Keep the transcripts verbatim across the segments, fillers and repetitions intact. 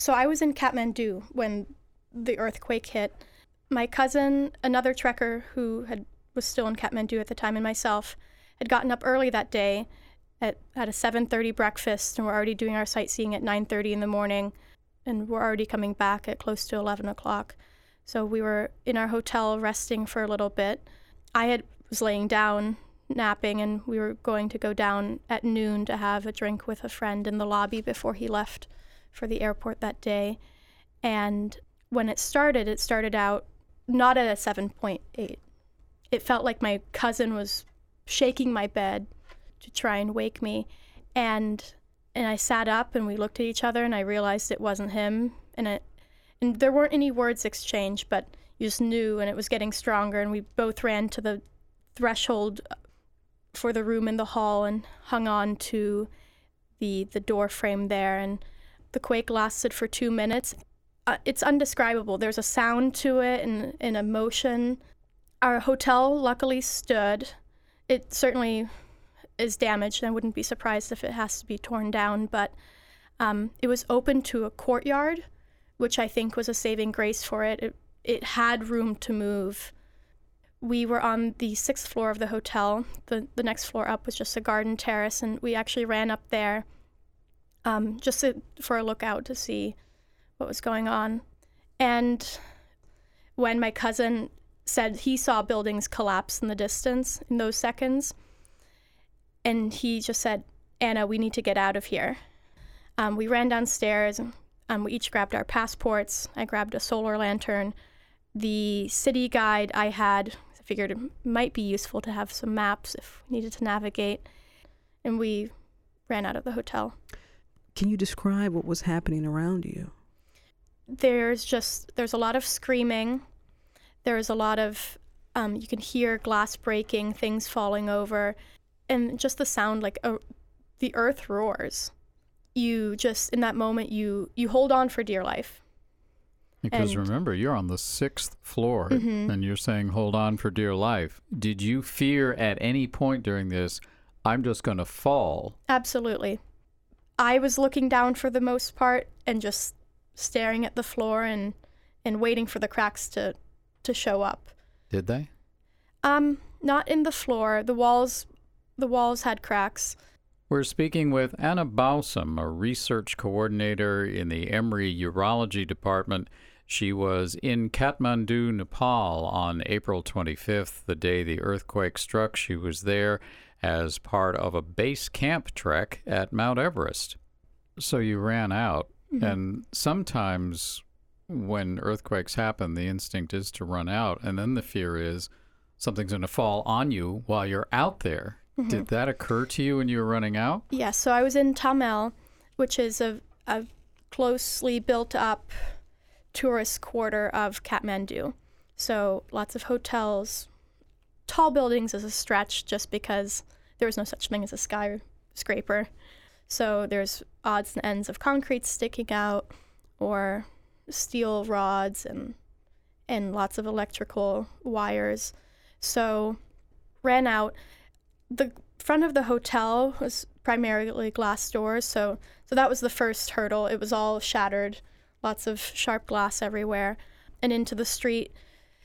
So I was in Kathmandu when the earthquake hit. My cousin, another trekker who had was still in Kathmandu at the time, and myself had gotten up early that day at, at a seven thirty breakfast, and we're already doing our sightseeing at nine thirty in the morning, and we're already coming back at close to eleven o'clock. So we were in our hotel resting for a little bit. I had was laying down, napping, and we were going to go down at noon to have a drink with a friend in the lobby before he left for the airport that day. And when it started, it started out not at a seven point eight. It felt like my cousin was shaking my bed to try and wake me. And and I sat up and we looked at each other and I realized it wasn't him. And it and there weren't any words exchanged, but you just knew, and it was getting stronger, and we both ran to the threshold for the room in the hall and hung on to the the door frame there. And the quake lasted for two minutes. Uh, it's undescribable. There's a sound to it and an emotion. Our hotel luckily stood. It certainly is damaged, and I wouldn't be surprised if it has to be torn down, but um, it was open to a courtyard, which I think was a saving grace for it. It, it had room to move. We were on the sixth floor of the hotel. The, the next floor up was just a garden terrace, and we actually ran up there um, just to, for a lookout to see what was going on. And when my cousin said he saw buildings collapse in the distance in those seconds, and he just said, "Anna, we need to get out of here." Um, we ran downstairs. Um, we each grabbed our passports. I grabbed a solar lantern. The city guide I had, I figured it might be useful to have some maps if we needed to navigate. And we ran out of the hotel. Can you describe what was happening around you? There's just, there's a lot of screaming. There's a lot of, um, you can hear glass breaking, things falling over, and just the sound, like a, the earth roars. You just, in that moment, you, you hold on for dear life. Because and, remember, you're on the sixth floor, mm-hmm. and you're saying, hold on for dear life. Did you fear at any point during this, I'm just going to fall? Absolutely. I was looking down for the most part and just staring at the floor and, and waiting for the cracks to, to show up. Did they? Um, not in the floor. The walls, the walls had cracks. We're speaking with Anna Bausom, a research coordinator in the Emory Urology Department. She was in Kathmandu, Nepal on April twenty-fifth, the day the earthquake struck. She was there as part of a base camp trek at Mount Everest. So you ran out. Mm-hmm. And sometimes when earthquakes happen, the instinct is to run out. And then the fear is something's going to fall on you while you're out there. Mm-hmm. Did that occur to you when you were running out? Yes. Yeah, so I was in Thamel, which is a, a closely built up tourist quarter of Kathmandu. So lots of hotels, tall buildings is a stretch just because there was no such thing as a skyscraper. So there's odds and ends of concrete sticking out or steel rods and and lots of electrical wires. So ran out. The front of the hotel was primarily glass doors, so so that was the first hurdle. It was all shattered, lots of sharp glass everywhere, and into the street.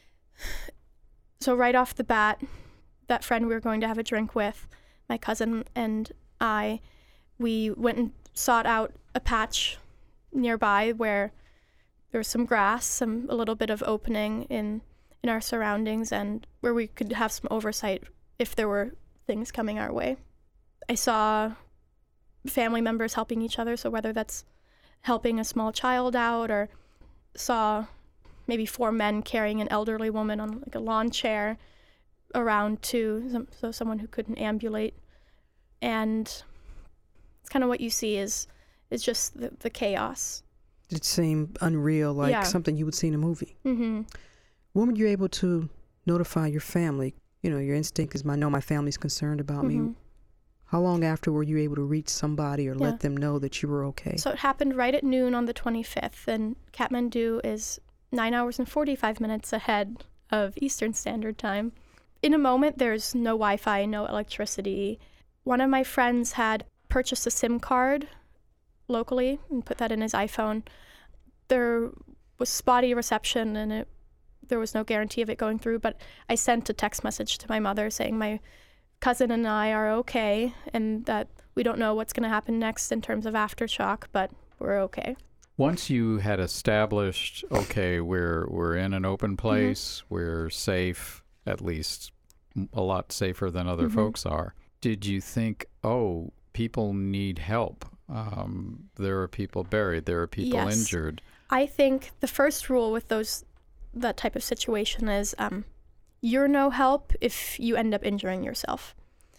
So right off the bat, that friend we were going to have a drink with, my cousin and I, we went and sought out a patch nearby where there was some grass, some a little bit of opening in in our surroundings, and where we could have some oversight if there were things coming our way. I saw family members helping each other, so whether that's helping a small child out, or saw maybe four men carrying an elderly woman on like a lawn chair around to so someone who couldn't ambulate. And it's kind of what you see is is just the, the chaos. It seemed unreal, like yeah. something you would see in a movie. Mm-hmm. When were you able to notify your family? You know, your instinct is, I know my family's concerned about mm-hmm. me. How long after were you able to reach somebody or yeah. let them know that you were okay? So it happened right at noon on the twenty-fifth, and Kathmandu is nine hours and forty-five minutes ahead of Eastern Standard Time. In a moment, there's no Wi-Fi, no electricity. One of my friends had purchased a SIM card locally and put that in his iPhone. there was spotty reception, and it there was no guarantee of it going through, but I sent a text message to my mother saying my cousin and I are okay, and that we don't know what's going to happen next in terms of aftershock, but we're okay. Once you had established, okay, we're we're in an open place, mm-hmm. we're safe, at least a lot safer than other mm-hmm. folks are, did you think, oh, people need help? Um, there are people buried, there are people yes. injured. I think the first rule with those that type of situation is um, you're no help if you end up injuring yourself.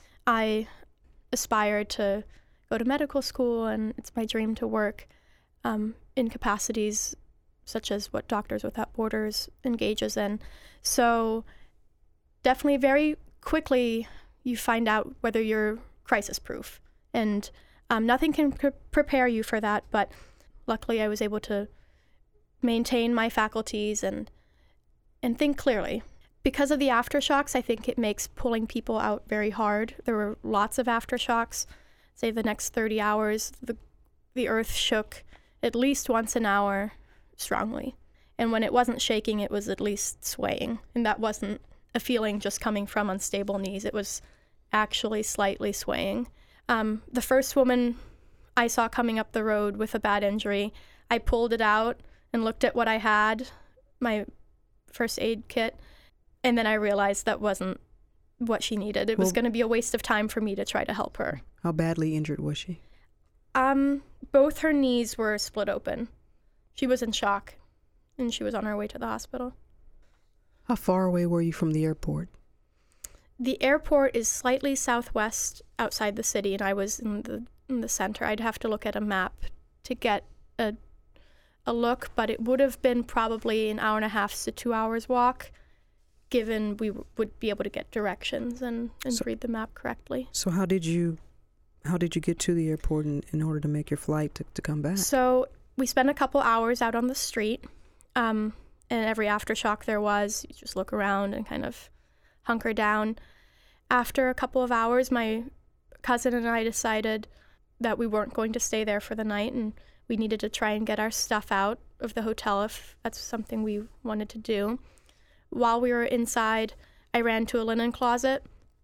I aspire to go to medical school, and it's my dream to work um, in capacities such as what Doctors Without Borders engages in. So definitely very quickly you find out whether you're crisis proof, and um, nothing can pre- prepare you for that, but luckily I was able to maintain my faculties and and think clearly. Because of the aftershocks, I think it makes pulling people out very hard. There were lots of aftershocks. Say the next thirty hours, the the earth shook at least once an hour strongly. And when it wasn't shaking, it was at least swaying. And that wasn't a feeling just coming from unstable knees. It was actually slightly swaying. Um, the first woman I saw coming up the road with a bad injury, I pulled it out and looked at what I had, my first aid kit, and then I realized that wasn't what she needed. It was Well- going to be a waste of time for me to try to help her. How badly injured was she? Um, both her knees were split open. She was in shock, and she was on her way to the hospital. How far away were you from the airport? The airport is slightly southwest outside the city, and I was in the in the center. I'd have to look at a map to get a a look, but it would have been probably an hour and a half to two hours walk, given we w- would be able to get directions and, and So- read the map correctly. So how did you how did you get to the airport in, in order to make your flight to, to come back? So we spent a couple hours out on the street, um, and every aftershock there was, you just look around and kind of hunker down. After a couple of hours, my cousin and I decided that we weren't going to stay there for the night, and we needed to try and get our stuff out of the hotel if that's something we wanted to do. While we were inside, I ran to a linen closet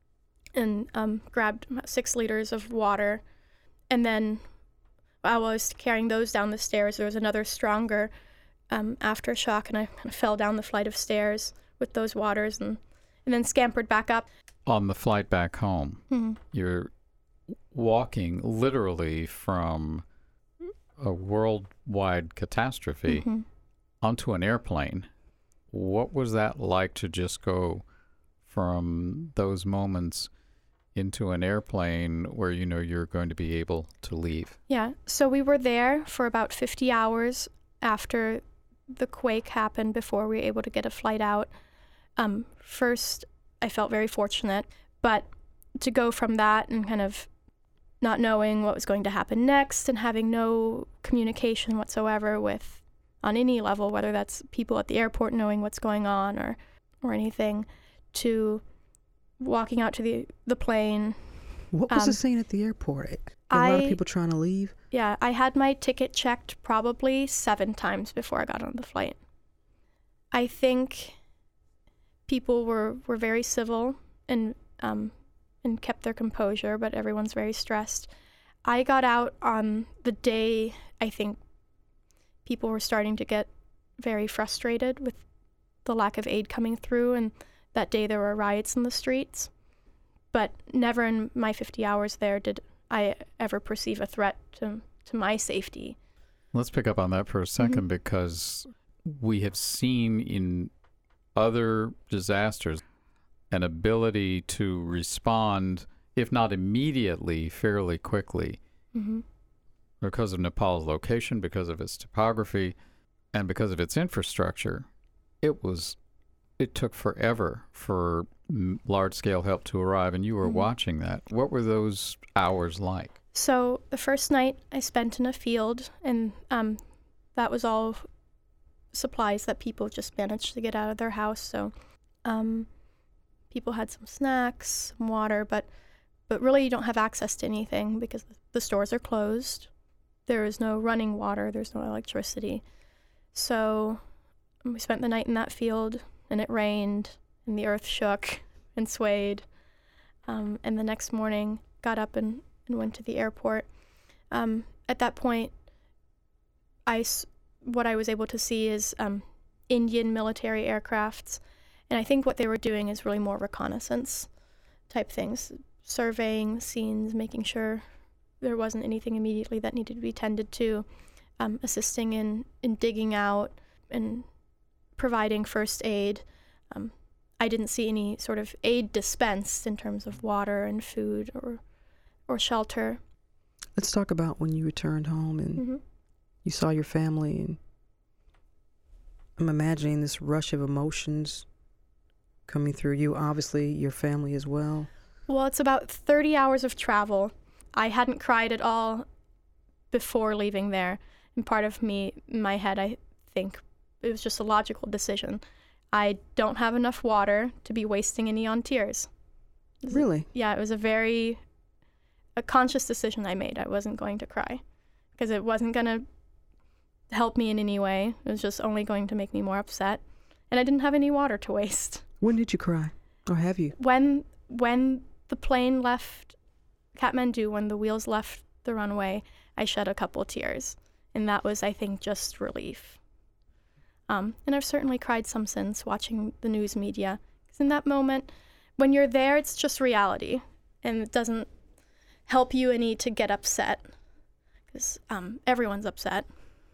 and um, grabbed six liters of water. And then while I was carrying those down the stairs, there was another stronger um, aftershock, and I kind of fell down the flight of stairs with those waters and, and then scampered back up. On the flight back home, Mm-hmm. you're walking literally from a worldwide catastrophe Mm-hmm. onto an airplane. What was that like to just go from those moments into an airplane where you know you're going to be able to leave? Yeah, so we were there for about fifty hours after the quake happened before we were able to get a flight out. Um, first, I felt very fortunate, but to go from that and kind of not knowing what was going to happen next and having no communication whatsoever with, on any level, whether that's people at the airport knowing what's going on or, or anything, to walking out to the, the plane. What was um, the scene at the airport? There were a lot I- of people trying to leave. Yeah, I had my ticket checked probably seven times before I got on the flight. I think people were, were very civil and um, and kept their composure, but everyone's very stressed. I got out on the day I think people were starting to get very frustrated with the lack of aid coming through, and that day there were riots in the streets. But never in my fifty hours there did I ever perceive a threat to, to my safety. Let's pick up on that for a second Mm-hmm. because we have seen in other disasters an ability to respond, if not immediately, fairly quickly. Mm-hmm. Because of Nepal's location, because of its topography, and because of its infrastructure, it was it took forever for m- large-scale help to arrive, and you were Mhm. watching that. What were those hours like? So the first night I spent in a field, and um, that was all supplies that people just managed to get out of their house. So um, people had some snacks, some water, but but really you don't have access to anything because the stores are closed. There is no running water. There's no electricity. So we spent the night in that field, and it rained, and the earth shook and swayed. Um, and the next morning, got up and, and went to the airport. Um, at that point, I, what I was able to see is um, Indian military aircrafts. And I think what they were doing is really more reconnaissance type things, surveying scenes, making sure there wasn't anything immediately that needed to be tended to, um, assisting in, in digging out and providing first aid. Um, I didn't see any sort of aid dispensed in terms of water and food or or shelter. Let's talk about when you returned home and mm-hmm. you saw your family, and I'm imagining this rush of emotions coming through you, obviously your family as well. Well, it's about thirty hours of travel. I hadn't cried at all before leaving there. And part of me, in my head, I think it was just a logical decision. I don't have enough water to be wasting any on tears. Really? Yeah, it was a very, a conscious decision I made. I wasn't going to cry because it wasn't going to help me in any way. It was just only going to make me more upset. And I didn't have any water to waste. When did you cry? Or have you? When, when the plane left Kathmandu, when the wheels left the runway, I shed a couple tears. And that was, I think, just relief. Um, and I've certainly cried some since watching the news media. Because in that moment, when you're there, it's just reality. And it doesn't help you any to get upset. Because um, everyone's upset.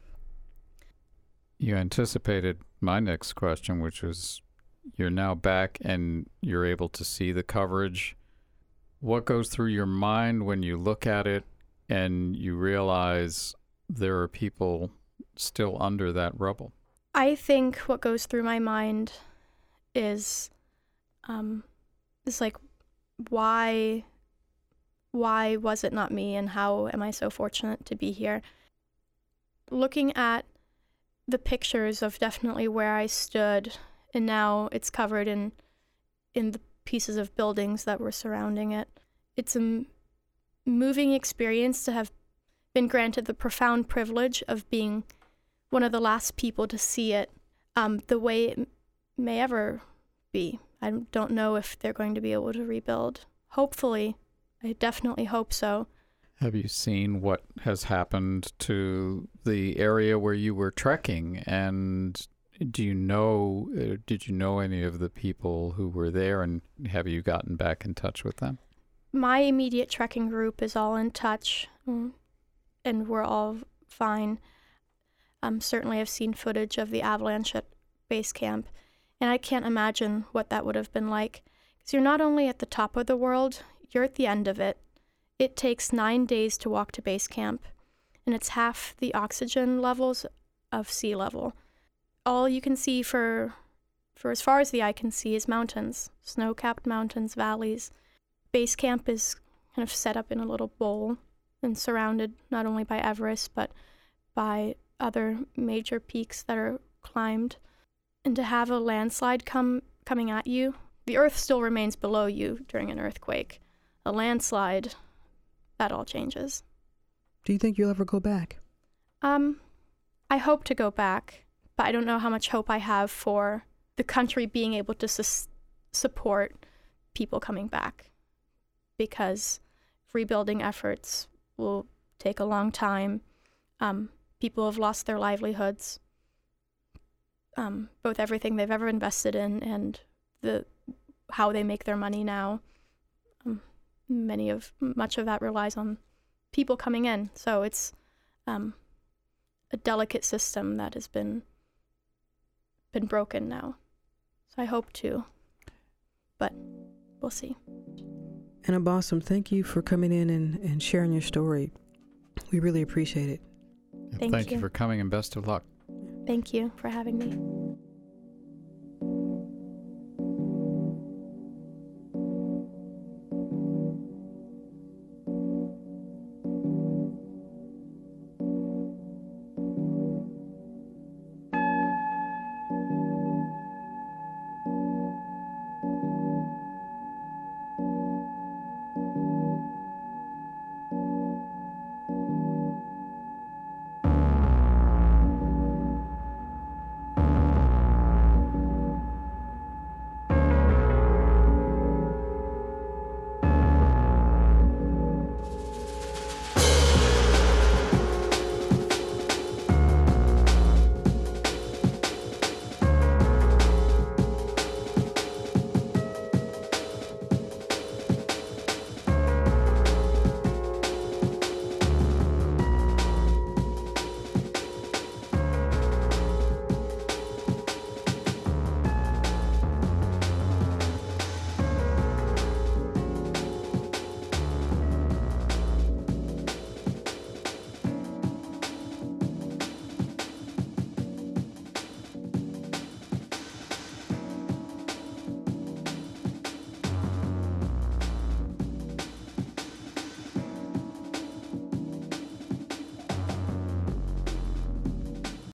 You anticipated my next question, which was, you're now back and you're able to see the coverage. What goes through your mind when you look at it and you realize there are people still under that rubble? I think what goes through my mind is, um, is like, why, why was it not me, and how am I so fortunate to be here? Looking at the pictures of definitely where I stood, and now it's covered in, in the pieces of buildings that were surrounding it. It's a m- moving experience to have been granted the profound privilege of being one of the last people to see it um, the way it m- may ever be. I don't know if they're going to be able to rebuild. Hopefully. I definitely hope so. Have you seen what has happened to the area where you were trekking? And do you know, uh, did you know any of the people who were there, and have you gotten back in touch with them? My immediate trekking group is all in touch, and we're all fine. Um, certainly I've seen footage of the avalanche at base camp, and I can't imagine what that would have been like. Because you're not only at the top of the world, you're at the end of it. It takes nine days to walk to base camp, and it's half the oxygen levels of sea level. All you can see for, for as far as the eye can see is mountains, snow-capped mountains, valleys. Base camp is kind of set up in a little bowl and surrounded not only by Everest, but by other major peaks that are climbed. And to have a landslide come coming at you, the earth still remains below you during an earthquake. A landslide, that all changes. Do you think you'll ever go back? Um, I hope to go back, but I don't know how much hope I have for the country being able to sus- support people coming back, because rebuilding efforts will take a long time. Um, people have lost their livelihoods, um, both everything they've ever invested in and the how they make their money now. Um, many of much of that relies on people coming in, so it's um, a delicate system that has been been broken now. So I hope to, but we'll see. Anna Balsam, thank you for coming in and, and sharing your story. We really appreciate it. Thank, Thank you. you for coming, and best of luck. Thank you for having me.